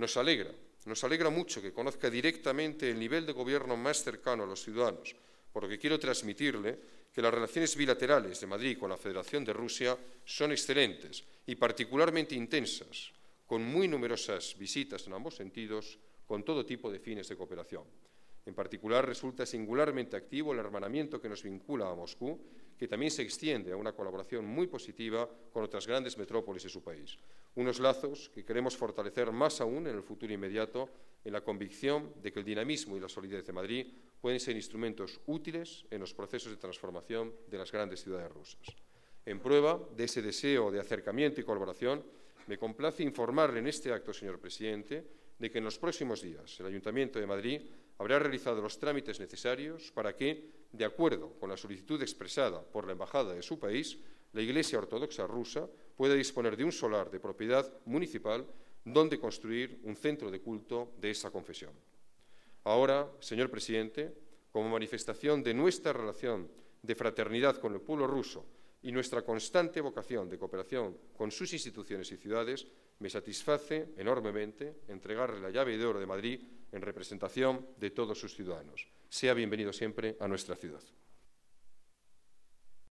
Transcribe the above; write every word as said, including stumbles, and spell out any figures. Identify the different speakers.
Speaker 1: Nos alegra, nos alegra mucho que conozca directamente el nivel de gobierno más cercano a los ciudadanos, por lo que quiero transmitirle que las relaciones bilaterales de Madrid con la Federación de Rusia son excelentes y particularmente intensas, con muy numerosas visitas en ambos sentidos, con todo tipo de fines de cooperación. En particular, resulta singularmente activo el hermanamiento que nos vincula a Moscú, que también se extiende a una colaboración muy positiva con otras grandes metrópolis de su país. Unos lazos que queremos fortalecer más aún en el futuro inmediato, en la convicción de que el dinamismo y la solidez de Madrid pueden ser instrumentos útiles en los procesos de transformación de las grandes ciudades rusas. En prueba de ese deseo de acercamiento y colaboración, me complace informarle en este acto, señor presidente, de que en los próximos días el Ayuntamiento de Madrid habrá realizado los trámites necesarios para que, de acuerdo con la solicitud expresada por la Embajada de su país, la Iglesia Ortodoxa rusa pueda disponer de un solar de propiedad municipal donde construir un centro de culto de esa confesión. Ahora, señor presidente, como manifestación de nuestra relación de fraternidad con el pueblo ruso y nuestra constante vocación de cooperación con sus instituciones y ciudades, me satisface enormemente entregarle la llave de oro de Madrid en representación de todos sus ciudadanos. Sea bienvenido siempre a nuestra ciudad.